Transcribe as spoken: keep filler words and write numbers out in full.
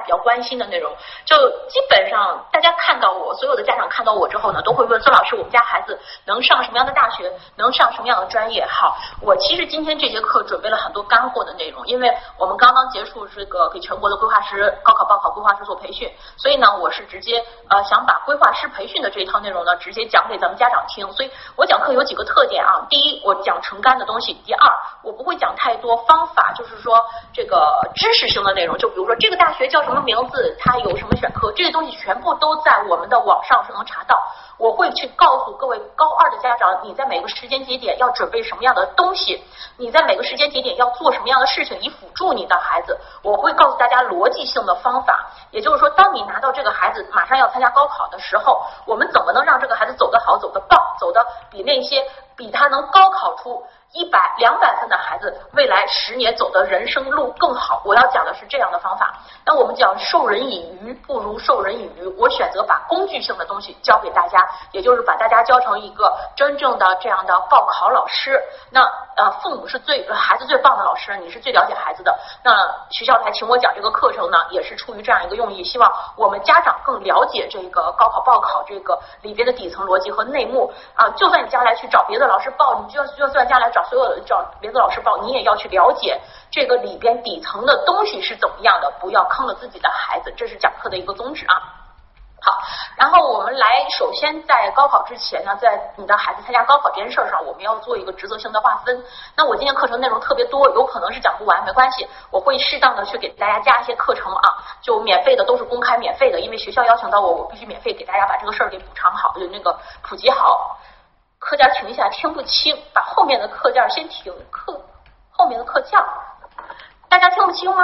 比较关心的内容。就基本上大家看到我，所有的家长看到我之后呢，都会问孙老师，我们家孩子能上什么样的大学，能上什么样的专业？好，我其实今天这节课准备了很多干货的内容，因为我们刚刚结束这个给全国的规划师高考报考规划师做培训，所以呢，我是直接呃想把规划师培训的这一套内容呢，直接讲给咱们家长听。所以我讲课有几个特点啊，第一，我讲纯干的东西；第二，我不会讲太多方法，就是说这个知识性的内容，就比如说这个大学叫什么名字，它有什么选课，这些东西全部都在我们的网上是能查到。我会去告诉各位高二的家长，你在每个时间节点要准备什么样的东西，你在每个时间节点要做什么样的事情以辅助你的孩子。我会告诉大家逻辑性的方法，也就是说，当你拿到这个孩子马上要参加高考的时候，我们怎么能让这个孩子走得好，走得棒，走得比那些比他能高考出一百、两百分的孩子，未来十年走的人生路更好。我要讲的是这样的方法。那我们讲授人以鱼不如授人以渔，我选择把工具性的东西教给大家，也就是把大家教成一个真正的这样的报考老师。那呃，父母是最孩子最棒的老师，你是最了解孩子的。那学校来请我讲这个课程呢，也是出于这样一个用意，希望我们家长更了解这个高考报考这个里边的底层逻辑和内幕啊。就算你将来去找别的老师报，你就就算将来找所有的找别的老师报，你也要去了解这个里边底层的东西是怎么样的，不要坑了自己的孩子，这是讲课的一个宗旨啊。好，然后我们来，首先在高考之前呢，在你的孩子参加高考这件事上，我们要做一个职责性的划分。那我今天课程内容特别多，有可能是讲不完，没关系，我会适当的去给大家加一些课程啊，就免费的都是公开免费的，因为学校邀请到我，我必须免费给大家把这个事儿给补偿好，就那个普及好。课件停一下，听不清，把后面的课件先停课，后面的课件大家听不清吗？